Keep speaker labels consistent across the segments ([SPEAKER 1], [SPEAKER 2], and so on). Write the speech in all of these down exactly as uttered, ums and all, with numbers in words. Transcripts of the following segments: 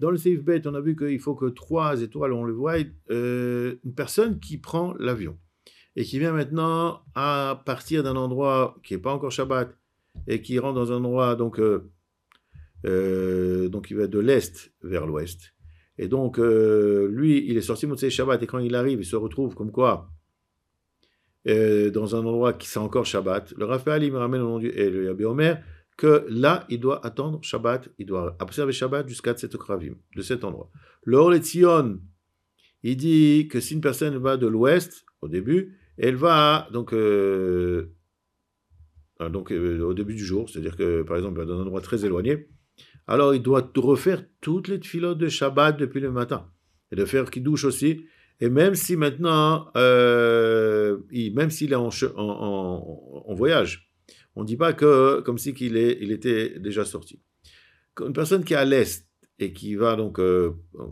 [SPEAKER 1] dans le Seif Bet, on a vu qu'il faut que trois étoiles, on le voit, euh, une personne qui prend l'avion et qui vient maintenant à partir d'un endroit qui n'est pas encore Shabbat et qui rentre dans un endroit, donc, euh, euh, donc il va de l'est vers l'ouest. Et donc, euh, lui, il est sorti Motsei Shabbat et quand il arrive, il se retrouve comme quoi euh, dans un endroit qui c'est encore Shabbat. Le Raphaël, il me ramène au nom du et le Yabé Omer que là, il doit attendre Shabbat, il doit observer Shabbat jusqu'à cet Kravim, de cet endroit. Le Or Letzion, il dit que si une personne va de l'ouest au début, elle va donc, euh, donc euh, au début du jour, c'est-à-dire que par exemple dans un endroit très éloigné, alors il doit refaire toutes les tfilotes de Shabbat depuis le matin et de faire Kiddush aussi. Et même si maintenant, euh, il, même s'il est en, en, en, en voyage, on ne dit pas que comme si qu'il est, il était déjà sorti. Une personne qui est à l'est et qui va donc, euh,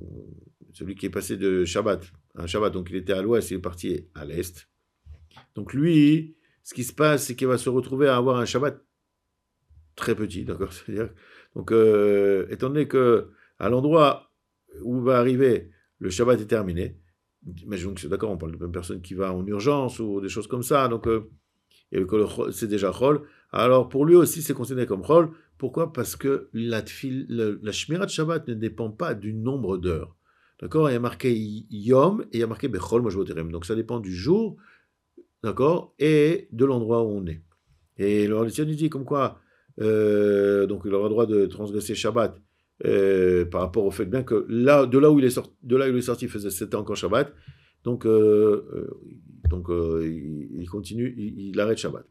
[SPEAKER 1] celui qui est passé de Shabbat, un Shabbat, donc il était à l'ouest, il est parti à l'est. Donc lui, ce qui se passe, c'est qu'il va se retrouver à avoir un Shabbat très petit, d'accord. C'est-à-dire, donc, euh, étant donné que à l'endroit où va arriver, le Shabbat est terminé. Imaginons que c'est d'accord, on parle d'une personne qui va en urgence ou des choses comme ça, donc euh, et que le, c'est déjà Chol. Alors pour lui aussi, c'est considéré comme Chol. Pourquoi? Parce que la, la, la Shmirat Shabbat ne dépend pas du nombre d'heures. D'accord. Il y a marqué Yom et il y a marqué Bechol Mojvoterem. Donc ça dépend du jour, d'accord, et de l'endroit où on est. Et le Rabbi dit comme quoi, euh, donc il aura le droit de transgresser Shabbat euh, par rapport au fait bien que là, de là où il est sorti, de là où il est sorti, il faisait sept ans encore Shabbat. Donc, euh, euh, donc euh, il, il continue, il, il arrête Shabbat.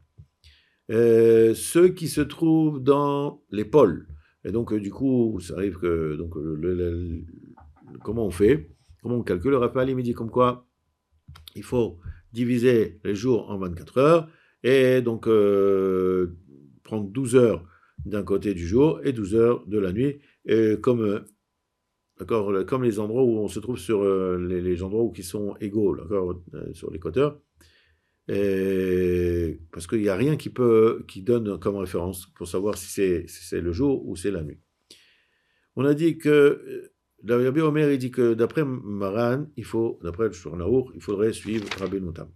[SPEAKER 1] Euh, ceux qui se trouvent dans les pôles, et donc euh, du coup, ça arrive que donc le, le, le, comment on fait, comment on calcule, le Raphaël il me dit comme quoi il faut diviser les jours en vingt-quatre heures et donc euh, prendre douze heures d'un côté du jour et douze heures de la nuit, et comme euh, d'accord, comme les endroits où on se trouve sur euh, les, les endroits où qui sont égaux, d'accord, euh, sur l'équateur. Et parce qu'il n'y a rien qui peut qui donne comme référence pour savoir si c'est, si c'est le jour ou c'est la nuit. On a dit que le Rabbi Omer il dit que d'après Maran, il faut, d'après le Shulchan Aruch, il faudrait suivre Rabbeinu Tam.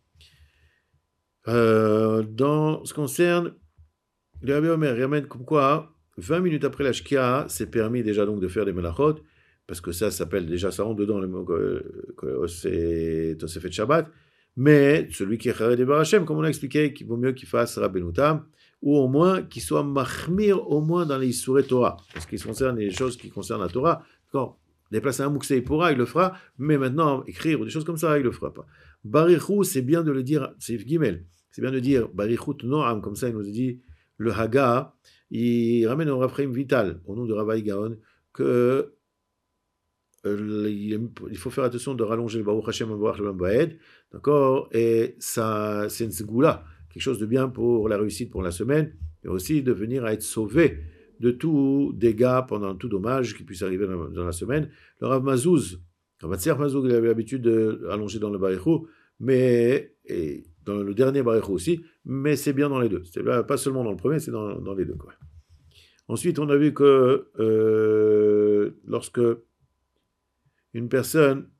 [SPEAKER 1] Euh, dans ce qui concerne le Rabbi Omer, il ramène comme quoi vingt minutes après la Shkia, c'est permis déjà donc de faire des melachot, parce que ça s'appelle déjà, ça rentre dedans le c'est Tosefet Shabbat. Mais celui qui est Chared Bar Hashem, comme on a expliqué, qu'il vaut mieux qu'il fasse Rabbeinu Tam, ou au moins qu'il soit Mahmir, au moins dans les Isurei Torah, parce qu'il concerne les choses qui concernent la Torah. D'accord, déplacer un Mouksei Pora, il le fera, mais maintenant, écrire ou des choses comme ça, il le fera pas. Barichou, c'est bien de le dire, c'est Gimel, c'est bien de dire Barichut Noam, comme ça il nous dit le Haga, il ramène au Raphaïm Vital, au nom de Rabbi Gaon, que il faut faire attention de rallonger le Baruch Hashem le Baed, d'accord, et ça c'est une segoula, quelque chose de bien pour la réussite pour la semaine, et aussi de venir à être sauvé de tout dégât pendant tout dommage qui puisse arriver dans, dans la semaine. Le Rav Mazouz, Rav Tzir Mazouz, il avait l'habitude d'allonger dans le Barichou, mais et dans le dernier Barichou aussi, mais c'est bien dans les deux. C'est pas seulement dans le premier, c'est dans, dans les deux, quoi. Ensuite, on a vu que euh, lorsque une personne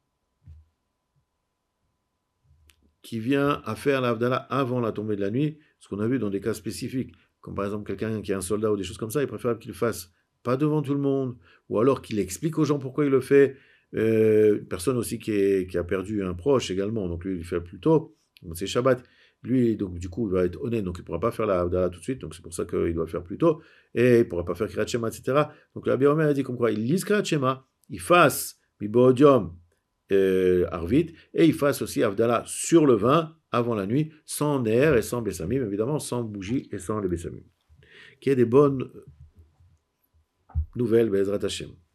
[SPEAKER 1] qui vient à faire l'Avdallah avant la tombée de la nuit, ce qu'on a vu dans des cas spécifiques, comme par exemple quelqu'un qui est un soldat ou des choses comme ça, il préfère qu'il le fasse pas devant tout le monde, ou alors qu'il explique aux gens pourquoi il le fait. Euh, une personne aussi qui, est, qui a perdu un proche également, donc lui il le fait plus tôt, c'est Shabbat, lui donc du coup il va être honnête, donc il ne pourra pas faire la Havdalah tout de suite, donc c'est pour ça qu'il doit le faire plus tôt, et il ne pourra pas faire Kriyat Shema, et cetera. Donc la Rabbi Omer a dit comme quoi il lise Kriyat Shema, il fasse Mibodium euh, Arvit, et il fasse aussi Havdalah sur le vin avant la nuit, sans ner et sans bessamim, évidemment sans bougie et sans les bessamim. Qu'il y ait des bonnes nouvelles, Be'ezrat Hashem.